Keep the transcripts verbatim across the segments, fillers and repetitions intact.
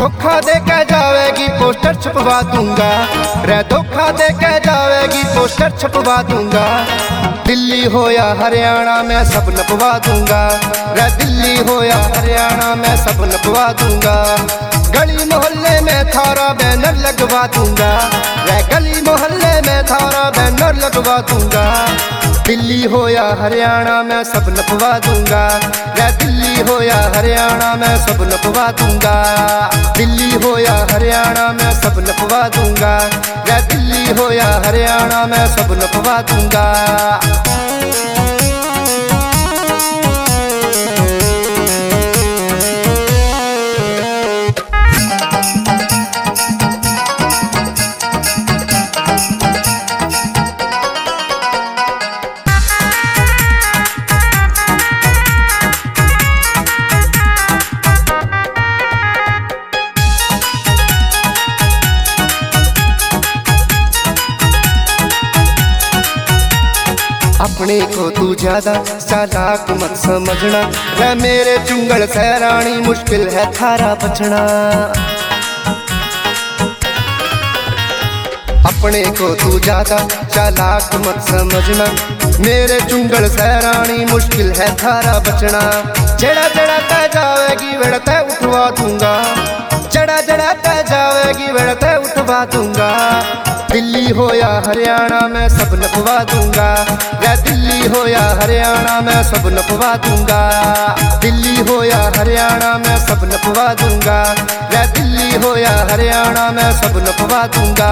धोखा दे के जावेगी पोस्टर छपवा दूंगा रे, धोखा दे के जावेगी पोस्टर छपवा दूंगा। दिल्ली हो या हरियाणा में सब नपवा दूंगा रे, दिल्ली हो या हरियाणा में सब नपवा दूंगा। गली मोहल्ले में थारा बैनर लगवा दूंगा रे, गली मोहल्ले में थारा बैनर लगवा दूंगा। दिल्ली हो या हरियाणा में सब नपवा दूंगा रे, दिल्ली हो या हरियाणा में सब नपवा दूंगा। दिल्ली हो या हरियाणा में सब नपवा दूंगा रे, दिल्ली हो या हरियाणा में सब नपवा दूंगा। अपने को तू ज्यादा चालाक मत समझना रे, मेरे चुंगल सैरानी मुश्किल है थारा बचना। अपने को तू ज्यादा चालाक मत समझना, मेरे चुंगल सैरानी मुश्किल है थारा बचना। जड़ा जड़ा तय जावेगी वेड़ तय उठवा दूंगा, जड़ा जड़ा तय जावेगी वेड़ तय उठवा दूंगा। दिल्ली हो या हरियाणा में सब नपवा दूंगा रे, दिल्ली हो या हरियाणा में सब नपवा दूंगा। दिल्ली हो या हरियाणा में सब नपवा दूंगा रे, दिल्ली हो या हरियाणा में सब नपवा दूंगा।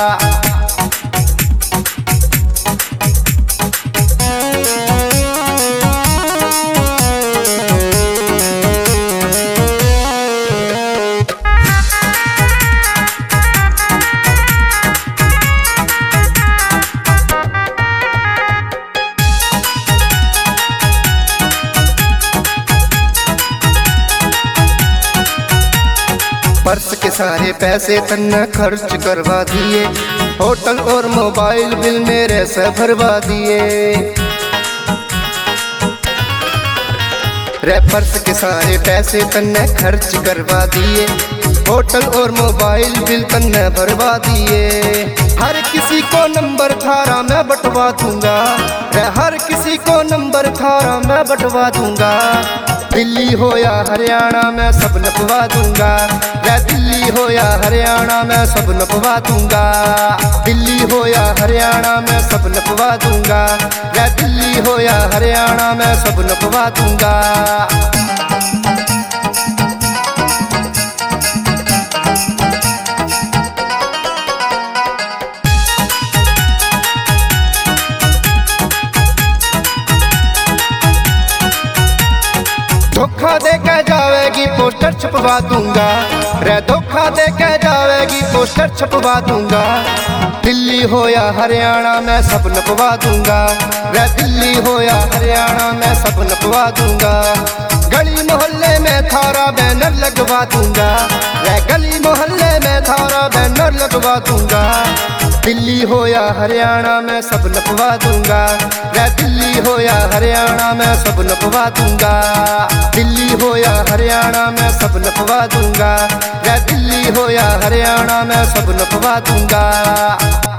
पर्स के सारे पैसे तन्ने खर्च करवा दिए, होटल और मोबाइल बिल मेरे से भरवा दिए रे। पर्स के सारे पैसे तन्ने खर्च करवा दिए, होटल और मोबाइल बिल तन्ने भरवा दिए। हर किसी को नंबर थारा मैं बंटवा दूंगा रे, हर किसी को नंबर थारा मैं बंटवा दूंगा। दिल्ली हो या हरियाणा में सब नपवा दूंगा रे, दिल्ली हो या हरियाणा में सब नपवा दूंगा। दिल्ली हो या हरियाणा में सब नपवा दूंगा रे, दिल्ली हो या हरियाणा में सब नपवा दूंगा। धोखा दे के जावेगी पोस्टर छपवा दूंगा रे, धोखा दे के जावेगी पोस्टर छपवा दूंगा। दिल्ली हो या हरियाणा में सब नपवा दूंगा रे, दिल्ली हो या हरियाणा में सब नपवा दूंगा। गली मोहल्ले में थारा बैनर लगवा दूंगा रे, गली मोहल्ले में थारा बैनर लगवा दूंगा। दिल्ली हो या हरियाणा में सब नपवा दूंगा रे, दिल्ली हो या हरियाणा में सब नपवा दूंगा। दिल्ली हो या हरियाणा में सब नपवा दूंगा रे, दिल्ली हो या हरियाणा में सब नपवा दूंगा।